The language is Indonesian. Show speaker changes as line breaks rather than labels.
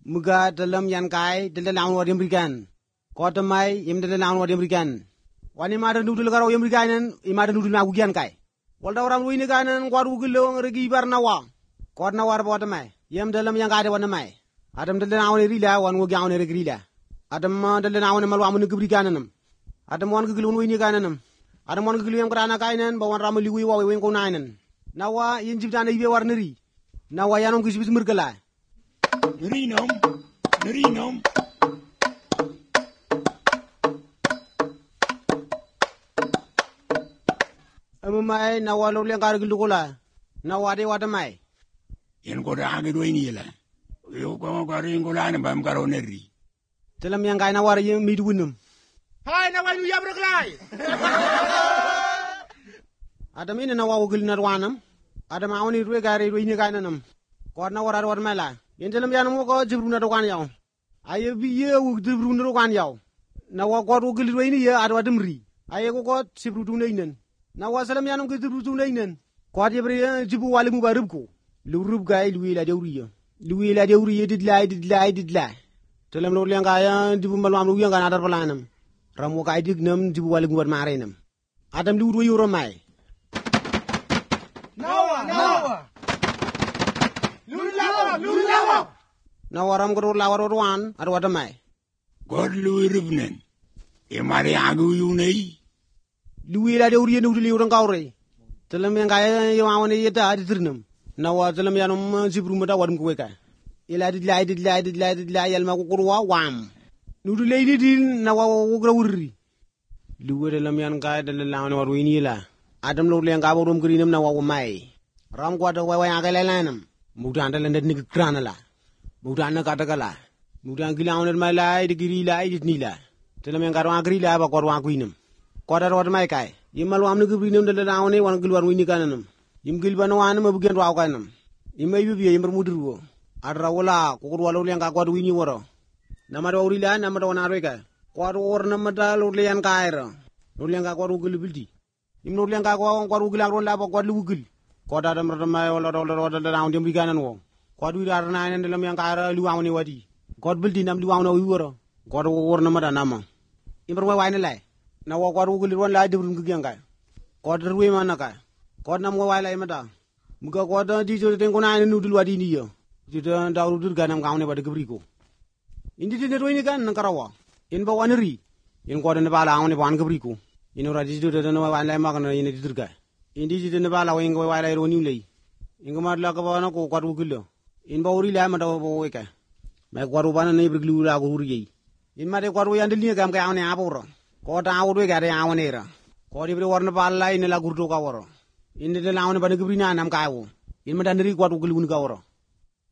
muga dalam yan kai dalam lawan wadim berikan. Kota mai im dalam lawan wadim berikan. Wani mada nudul karo yam berikan imada nudul na gugian kai. Walda orang wini kanan kwaru gulong regi bar nawa. Kota nawar bota mai. Yam dalam yang kai wana mai. Adam dalam lawan rila wan gugi lawan rila. Adam dalam lawan malu amun kebrikananam. Adam wan gulong wini kananam. Adam wan gulong yang kerana kainan bawan ramli wi wa wi nainan. Nawa yin jibtana ibe war neri. Nawa yanom kisbis murkala.
Nerinom.
Mai nawa lo yang kar gulukula. Nawa de wada mai.
Yen ko da age do ni la. Yo ko ko rin ko la ne bam karo neri.
Telam yang kai nawar yim midunum.
Hai nawa nu ya berkelai.
Adam ini nawa ugul narwanam. Adam awani ruwe gare ruwe ni kainanam. Ko nawar ar war mela. Yen telam yanam ko jibruna do kan yaw. Aye bi ye wu jibruna do kan yaw. Nawa ko ugul ruwe ni ye ar wadum ri. Aye ko sibru du neinen. Nawa salam yanam ko jibru du neinen. Ko jibre jibu wali mubarib ko. Lu rub gay lu la dewriya. Lu la dewriya didlay. Telam lo yang kaya jibu malwam lu yang kan adar pelanam. Ramu kay dignam jibu wali mubar marenam. Adam lu ruwe yoro mai.
Nawa. Lulawa.
Nawaram ko lawar wan ar wada mai.
God lu rubnen. E mari agu yu nei.
Luwi la dewriya nu li urang kawre. Telam yang kaya yo awani yeta adi turnam. Nawa telam yanum jibru mata wadum ko ka. Ila didlay yal ma ko kurwa wam. Nu du leydi din nawa wo gra wurri. Luwi telam yan kaya dal lawan war wini la. Adam lo le nga borom grinam nawa wo mai. Ram ko da wa ya ga lelanam. Mudan dal ndet ni grana la. Mudan na kata kala. Mudan gilawn mai lai de giri lai dit ni la. Telam yang karwa gri la ba korwa kuinam. Kota rawat mai kai. Yimal wam nugu binum dal lawane wan gilwar wini kananam. Yim gilban wan ma bugen raw kanam. Yimay bibi yimber mudru. Adra wala ko walo yang ka kwad wini woro. Namado urila namado wanareka. Kwad wor namada lo lian kaira. Lo lian ka kwad ugul bildi. Yim lo lian ka kwad ugul ron la ba kwad ugul. Kota dam ramay wala do raw dem biganan wo. Kwad wi dar na ne lam yang kaira lu wawni wadi. Kwad bildi nam lu wawna wi woro. Kwad wor namada nama. Yimber wa wayne lay. Na wa kwaru guli ron la dibrum gugyanga ko derwe manaka ko nam wa wala imata muga ko da di jo den ko na nu dul wadi ni yo di da dawru dur ganam kaune bad gabri ko indi de roini gan nan karawa in ba wanri in ko den bala awne ban gabri ko in ora di do da no wala ma kan in di durga indi di den bala wa ngo wala ro ni lei in ma la ka ba na ko kwaru gullo in ba uri la ma da bo ka ma kwaru bana ne briglu la ko uri in ma de kwaru yandil ni gam ka awne aboro Kota awur gare awanera. Kodi bre warna palla ine la gurdo ka woro. Inde de lawan bana gibrina nam ka awu. In ma dandiri kwat ugul gun ka woro.